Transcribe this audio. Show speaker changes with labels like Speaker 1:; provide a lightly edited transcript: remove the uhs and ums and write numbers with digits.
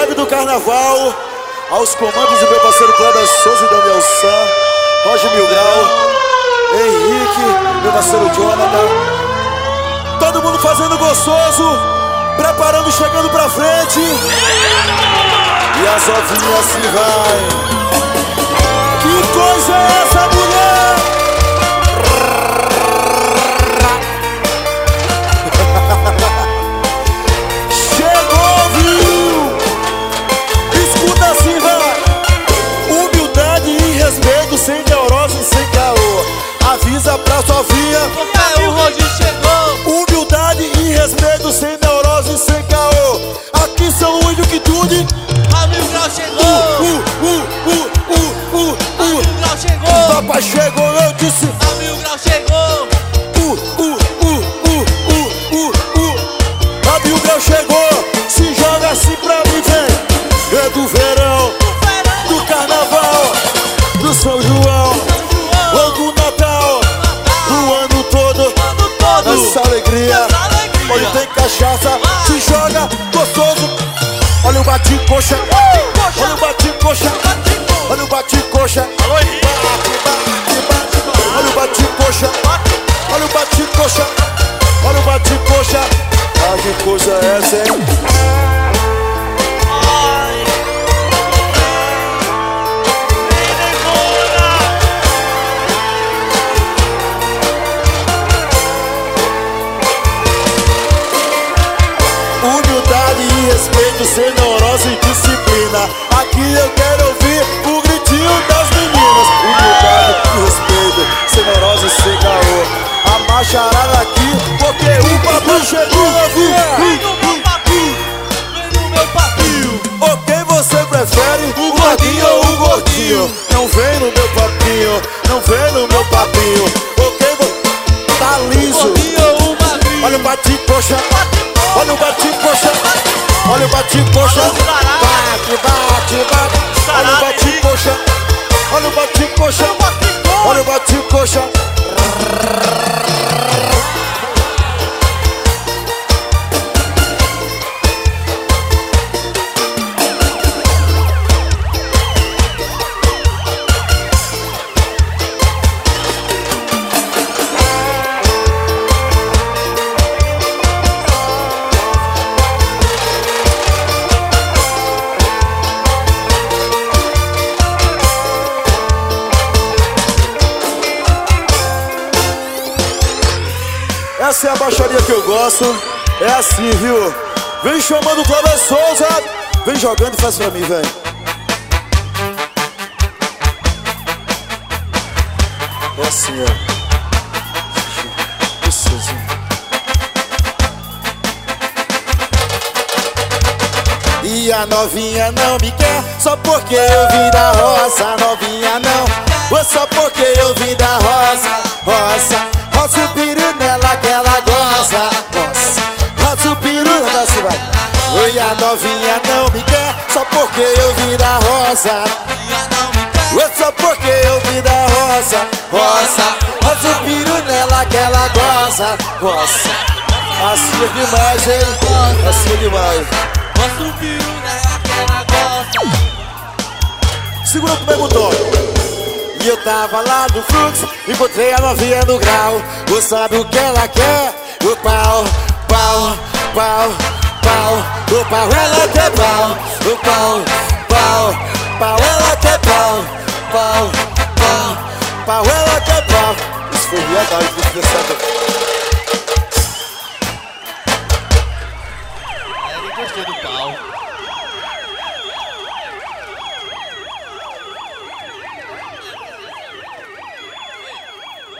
Speaker 1: vibe do carnaval, aos comandos do meu parceiro Cláudio Souza e Daniel San, Roger Mil Grau, Henrique, meu parceiro Jonathan. Todo mundo fazendo gostoso, preparando, chegando pra frente. E as ovinhas se vai. Que coisa é essa, mulher? Chegou, viu? Escuta assim, vai. Humildade e respeito, sem neurose e sem caô. Avisa pra sua via.
Speaker 2: O Roger chegou.
Speaker 1: Humildade e respeito, sem neurose e sem caô. Aqui são o índio que tudo.
Speaker 2: A Mil Grau chegou. A Mil Grau chegou.
Speaker 1: O papai chegou, eu disse.
Speaker 2: A Mil Grau chegou.
Speaker 1: A Mil Grau chegou. Se joga assim pra mim, vem. É do verão, do carnaval, do São João, ou do Natal, do ano todo. Essa alegria. Onde tem cachaça, se joga gostoso. Olha o bate-coxa, olha o bate-coxa, olha o bate-coxa. Olha o bate-coxa, olha o bate-coxa, olha o bate-coxa. Ah, que coisa é essa, hein? Humildade e respeito, sem neurose e disciplina. Aqui eu quero ouvir o gritinho das meninas. Humildade e respeito, sem neurose e sem caô. A macharada aqui, porque o papai chegou,
Speaker 2: Vem no meu papinho.
Speaker 1: ou quem você prefere, o gordinho ou o gordinho? Não vem no meu papinho, não vem no meu papinho. Ou quem você tá liso.
Speaker 2: Gordinho ou magrinho.
Speaker 1: Olha o bate-coxa, olha o bate-coxa, olha o bate-coxa. Bate, bate, bate. Olha o bate-coxa, olha o bate-coxa, olha o bate-coxa. Essa é a baixaria que eu gosto. É assim, viu? Vem chamando o Cláudio Souza. Vem jogando e faz pra mim, velho. É assim, ó. Gostosinho. E a novinha não me quer só porque eu vim da roça. A novinha não, ou só porque eu vim da roça. Roça. Roça o piru nela que ela goza. Roça o piru nela se vai. Oi, a novinha não me quer só porque eu vim da roça. Oi, só porque eu vim da roça. Roça. Roça o piru nela que ela goza. Roça. Assim é demais, hein? Assim é demais.
Speaker 2: Roça o piru nela que ela goza.
Speaker 1: Segura comigo o toque. E eu tava lá no fluxo, encontrei a novinha no grau. Você sabe o que ela quer? O pau, pau, pau, pau. O pau, ela quer pau. O pau, pau, pau, ela quer pau. Pau, pau, pau, ela quer pau. Isso foi verdade,
Speaker 2: Eu gostei do pau.